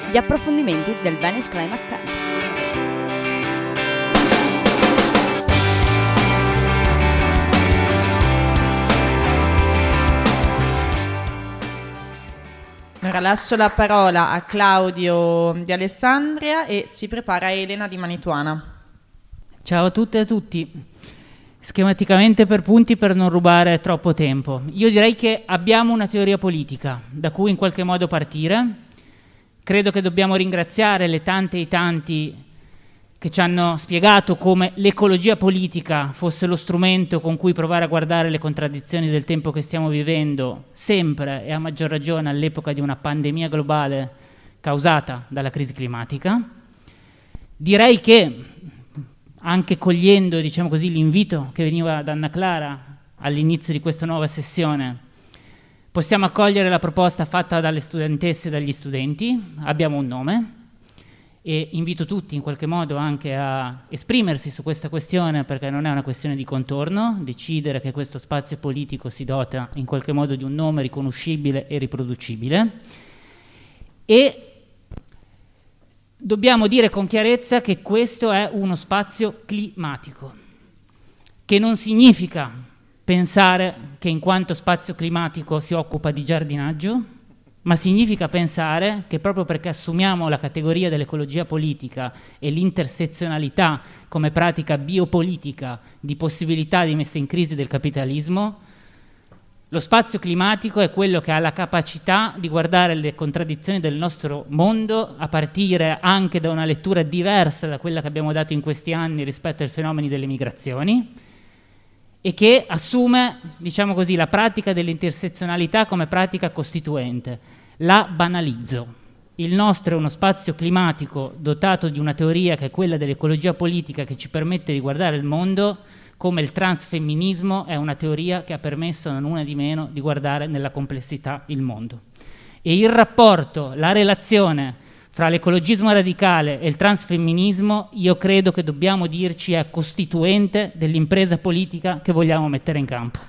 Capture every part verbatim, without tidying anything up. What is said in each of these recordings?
gli approfondimenti del Venice Climate Camp. Ora lascio la parola a Claudio di Alessandria e si prepara Elena di Manituana. Ciao a tutte e a tutti. Schematicamente per punti per non rubare troppo tempo. Io direi che abbiamo una teoria politica da cui in qualche modo partire. Credo che dobbiamo ringraziare le tante e i tanti che ci hanno spiegato come l'ecologia politica fosse lo strumento con cui provare a guardare le contraddizioni del tempo che stiamo vivendo, sempre e a maggior ragione all'epoca di una pandemia globale causata dalla crisi climatica. Direi che, anche cogliendo, diciamo così, l'invito che veniva da Anna Clara all'inizio di questa nuova sessione, possiamo accogliere la proposta fatta dalle studentesse e dagli studenti. Abbiamo un nome e invito tutti in qualche modo anche a esprimersi su questa questione, perché non è una questione di contorno, decidere che questo spazio politico si dota in qualche modo di un nome riconoscibile e riproducibile. E dobbiamo dire con chiarezza che questo è uno spazio climatico, che non significa pensare che in quanto spazio climatico si occupa di giardinaggio, ma significa pensare che proprio perché assumiamo la categoria dell'ecologia politica e l'intersezionalità come pratica biopolitica di possibilità di messa in crisi del capitalismo, lo spazio climatico è quello che ha la capacità di guardare le contraddizioni del nostro mondo a partire anche da una lettura diversa da quella che abbiamo dato in questi anni rispetto ai fenomeni delle migrazioni, e che assume, diciamo così, la pratica dell'intersezionalità come pratica costituente. La banalizzo. Il nostro è uno spazio climatico dotato di una teoria che è quella dell'ecologia politica, che ci permette di guardare il mondo come il transfemminismo è una teoria che ha permesso non una di meno di guardare nella complessità il mondo. E il rapporto, la relazione fra l'ecologismo radicale e il transfemminismo, io credo che dobbiamo dirci è costituente dell'impresa politica che vogliamo mettere in campo.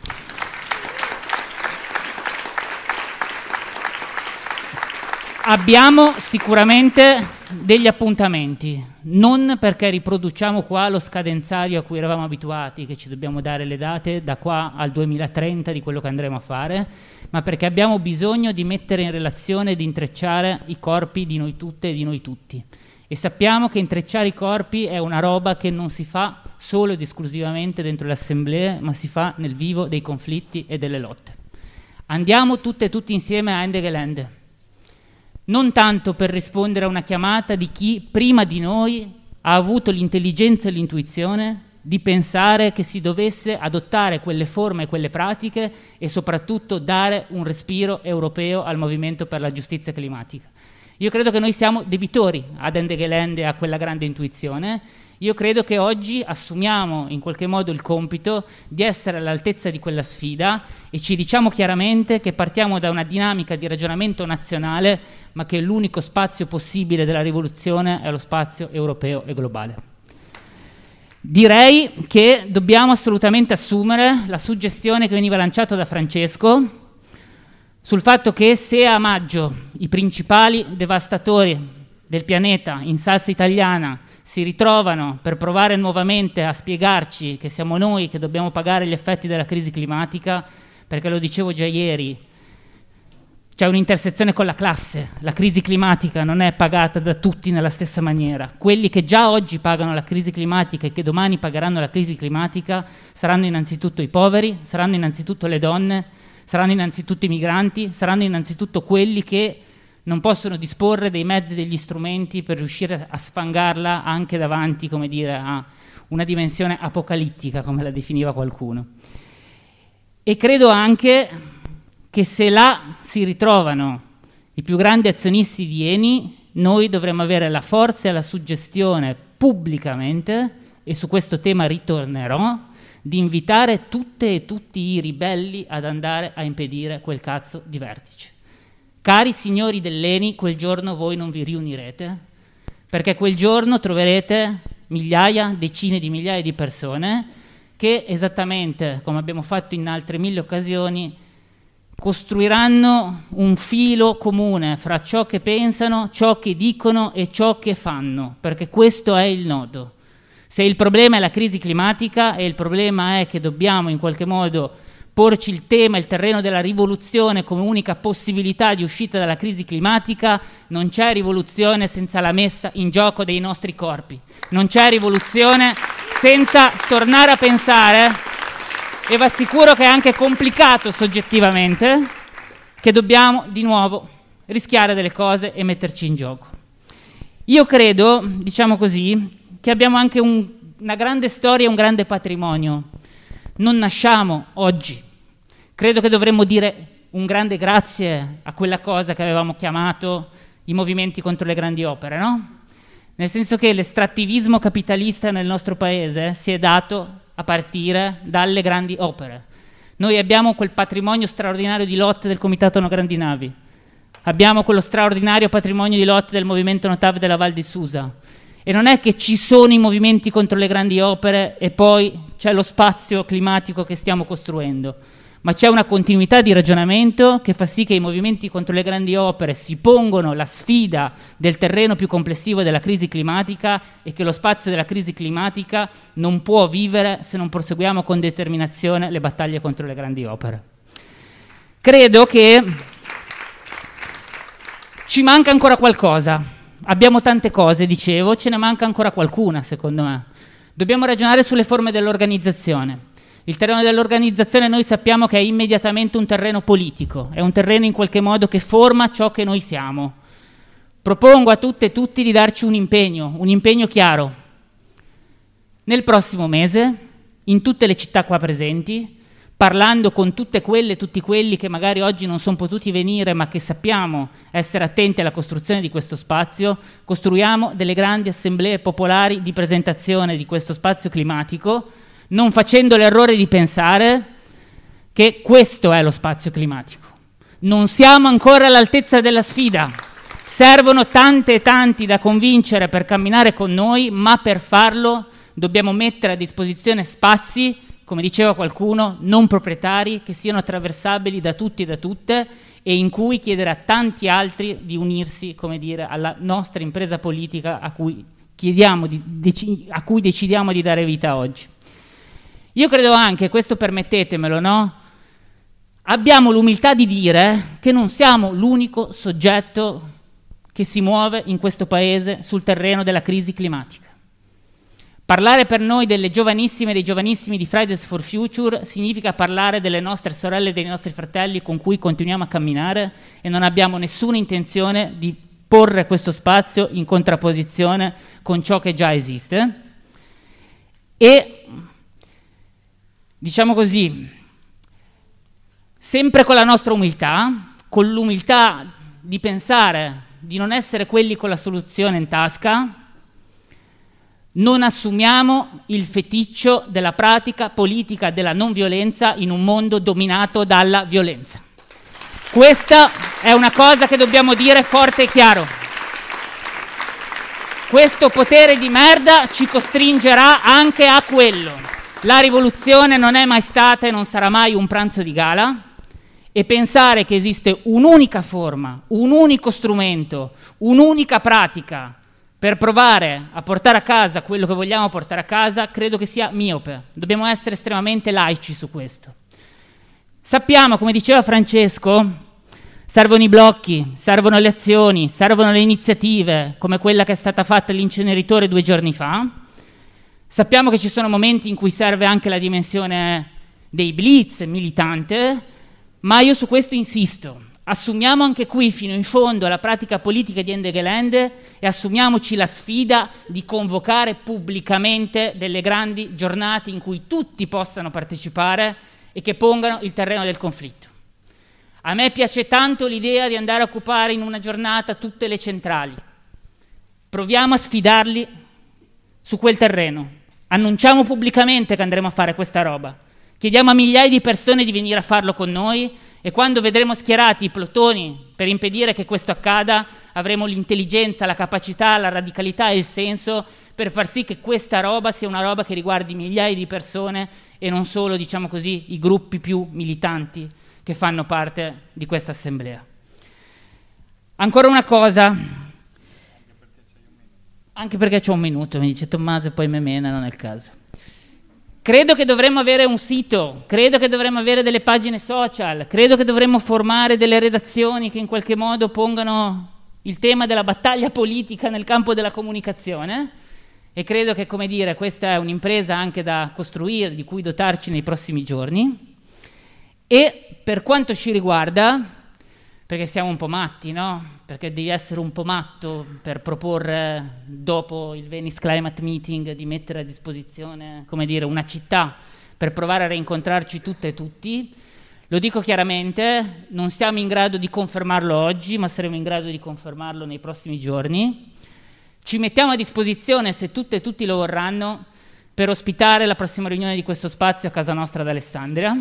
Abbiamo sicuramente degli appuntamenti, non perché riproduciamo qua lo scadenzario a cui eravamo abituati, che ci dobbiamo dare le date da qua al duemilatrenta di quello che andremo a fare, ma perché abbiamo bisogno di mettere in relazione e di intrecciare i corpi di noi tutte e di noi tutti. E sappiamo che intrecciare i corpi è una roba che non si fa solo ed esclusivamente dentro le assemblee, ma si fa nel vivo dei conflitti e delle lotte. Andiamo tutte e tutti insieme a Ende Gelände. Non tanto per rispondere a una chiamata di chi prima di noi ha avuto l'intelligenza e l'intuizione di pensare che si dovesse adottare quelle forme e quelle pratiche e soprattutto dare un respiro europeo al movimento per la giustizia climatica. Io credo che noi siamo debitori ad Ende Gelände e a quella grande intuizione. Io credo che oggi assumiamo in qualche modo il compito di essere all'altezza di quella sfida e ci diciamo chiaramente che partiamo da una dinamica di ragionamento nazionale, ma che l'unico spazio possibile della rivoluzione è lo spazio europeo e globale. Direi che dobbiamo assolutamente assumere la suggestione che veniva lanciata da Francesco sul fatto che se a maggio i principali devastatori del pianeta in salsa italiana si ritrovano per provare nuovamente a spiegarci che siamo noi che dobbiamo pagare gli effetti della crisi climatica, perché lo dicevo già ieri, c'è un'intersezione con la classe, la crisi climatica non è pagata da tutti nella stessa maniera. Quelli che già oggi pagano la crisi climatica e che domani pagheranno la crisi climatica saranno innanzitutto i poveri, saranno innanzitutto le donne, saranno innanzitutto i migranti, saranno innanzitutto quelli che non possono disporre dei mezzi, degli strumenti per riuscire a sfangarla anche davanti, come dire, a una dimensione apocalittica, come la definiva qualcuno. E credo anche che se là si ritrovano i più grandi azionisti di Eni, noi dovremmo avere la forza e la suggestione pubblicamente, e su questo tema ritornerò, di invitare tutte e tutti i ribelli ad andare a impedire quel cazzo di vertice. Cari signori dell'Eni, quel giorno voi non vi riunirete, perché quel giorno troverete migliaia, decine di migliaia di persone che, esattamente come abbiamo fatto in altre mille occasioni, costruiranno un filo comune fra ciò che pensano, ciò che dicono e ciò che fanno, perché questo è il nodo. Se il problema è la crisi climatica e il problema è che dobbiamo in qualche modo porci il tema, il terreno della rivoluzione come unica possibilità di uscita dalla crisi climatica, non c'è rivoluzione senza la messa in gioco dei nostri corpi, non c'è rivoluzione senza tornare a pensare, e vi assicuro che è anche complicato soggettivamente, che dobbiamo di nuovo rischiare delle cose e metterci in gioco. Io credo, diciamo così, che abbiamo anche un, una grande storia e un grande patrimonio. Non nasciamo oggi. Credo che dovremmo dire un grande grazie a quella cosa che avevamo chiamato i movimenti contro le grandi opere, no? Nel senso che l'estrattivismo capitalista nel nostro paese si è dato a partire dalle grandi opere. Noi abbiamo quel patrimonio straordinario di lotte del Comitato No Grandi Navi, abbiamo quello straordinario patrimonio di lotte del movimento No T A V della Val di Susa, e non è che ci sono i movimenti contro le grandi opere e poi c'è lo spazio climatico che stiamo costruendo, ma c'è una continuità di ragionamento che fa sì che i movimenti contro le grandi opere si pongono la sfida del terreno più complessivo della crisi climatica e che lo spazio della crisi climatica non può vivere se non proseguiamo con determinazione le battaglie contro le grandi opere. Credo che ci manca ancora qualcosa. Abbiamo tante cose, dicevo, ce ne manca ancora qualcuna, secondo me. Dobbiamo ragionare sulle forme dell'organizzazione. Il terreno dell'organizzazione noi sappiamo che è immediatamente un terreno politico, è un terreno in qualche modo che forma ciò che noi siamo. Propongo a tutte e tutti di darci un impegno, un impegno chiaro. Nel prossimo mese, in tutte le città qua presenti, parlando con tutte quelle e tutti quelli che magari oggi non sono potuti venire ma che sappiamo essere attenti alla costruzione di questo spazio, costruiamo delle grandi assemblee popolari di presentazione di questo spazio climatico, non facendo l'errore di pensare che questo è lo spazio climatico. Non siamo ancora all'altezza della sfida, servono tante e tanti da convincere per camminare con noi, ma per farlo dobbiamo mettere a disposizione spazi, come diceva qualcuno, non proprietari, che siano attraversabili da tutti e da tutte e in cui chiedere a tanti altri di unirsi, come dire, alla nostra impresa politica a cui, chiediamo di, dec- a cui decidiamo di dare vita oggi. Io credo anche, questo permettetemelo, no? Abbiamo l'umiltà di dire che non siamo l'unico soggetto che si muove in questo paese sul terreno della crisi climatica. Parlare per noi delle giovanissime e dei giovanissimi di Fridays for Future significa parlare delle nostre sorelle e dei nostri fratelli con cui continuiamo a camminare e non abbiamo nessuna intenzione di porre questo spazio in contrapposizione con ciò che già esiste. E diciamo così, sempre con la nostra umiltà, con l'umiltà di pensare di non essere quelli con la soluzione in tasca, non assumiamo il feticcio della pratica politica della non violenza in un mondo dominato dalla violenza. Questa è una cosa che dobbiamo dire forte e chiaro. Questo potere di merda ci costringerà anche a quello. La rivoluzione non è mai stata e non sarà mai un pranzo di gala, e pensare che esiste un'unica forma, un unico strumento, un'unica pratica per provare a portare a casa quello che vogliamo portare a casa, credo che sia miope. Dobbiamo essere estremamente laici su questo. Sappiamo, come diceva Francesco, servono i blocchi, servono le azioni, servono le iniziative, come quella che è stata fatta all'inceneritore due giorni fa. Sappiamo che ci sono momenti in cui serve anche la dimensione dei blitz militante, ma io su questo insisto. Assumiamo anche qui fino in fondo la pratica politica di Ende Gelände e assumiamoci la sfida di convocare pubblicamente delle grandi giornate in cui tutti possano partecipare e che pongano il terreno del conflitto. A me piace tanto l'idea di andare a occupare in una giornata tutte le centrali. Proviamo a sfidarli su quel terreno. Annunciamo pubblicamente che andremo a fare questa roba. Chiediamo a migliaia di persone di venire a farlo con noi e quando vedremo schierati i plotoni per impedire che questo accada, avremo l'intelligenza, la capacità, la radicalità e il senso per far sì che questa roba sia una roba che riguardi migliaia di persone e non solo, diciamo così, i gruppi più militanti che fanno parte di questa assemblea. Ancora una cosa, anche perché c'ho un minuto, mi dice Tommaso e poi me mena, non è il caso. Credo che dovremmo avere un sito, credo che dovremmo avere delle pagine social, credo che dovremmo formare delle redazioni che in qualche modo pongano il tema della battaglia politica nel campo della comunicazione, e credo che, come dire, questa è un'impresa anche da costruire, di cui dotarci nei prossimi giorni. E per quanto ci riguarda, perché siamo un po' matti, no? Perché devi essere un po' matto per proporre, dopo il Venice Climate Meeting, di mettere a disposizione, come dire, una città per provare a rincontrarci tutte e tutti. Lo dico chiaramente, non siamo in grado di confermarlo oggi, ma saremo in grado di confermarlo nei prossimi giorni. Ci mettiamo a disposizione, se tutte e tutti lo vorranno, per ospitare la prossima riunione di questo spazio a casa nostra ad Alessandria,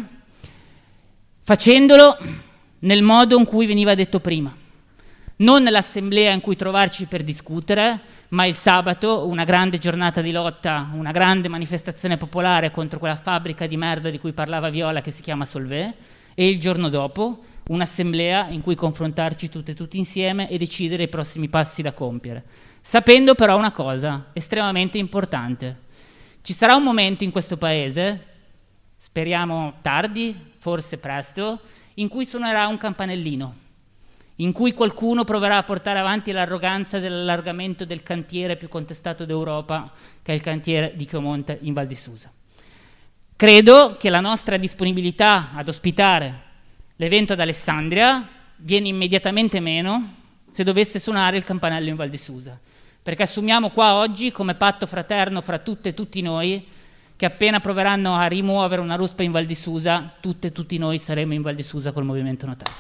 facendolo nel modo in cui veniva detto prima. Non nell'assemblea in cui trovarci per discutere, ma il sabato, una grande giornata di lotta, una grande manifestazione popolare contro quella fabbrica di merda di cui parlava Viola che si chiama Solvay, e il giorno dopo un'assemblea in cui confrontarci tutte e tutti insieme e decidere i prossimi passi da compiere. Sapendo però una cosa estremamente importante: ci sarà un momento in questo paese, speriamo tardi, forse presto, in cui suonerà un campanellino, in cui qualcuno proverà a portare avanti l'arroganza dell'allargamento del cantiere più contestato d'Europa, che è il cantiere di Chiomonte in Val di Susa. Credo che la nostra disponibilità ad ospitare l'evento ad Alessandria viene immediatamente meno se dovesse suonare il campanello in Val di Susa, perché assumiamo qua oggi come patto fraterno fra tutte e tutti noi che appena proveranno a rimuovere una ruspa in Val di Susa, tutte e tutti noi saremo in Val di Susa col movimento notaio.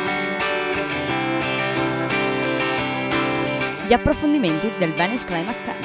Gli approfondimenti del Venice Climate Camp.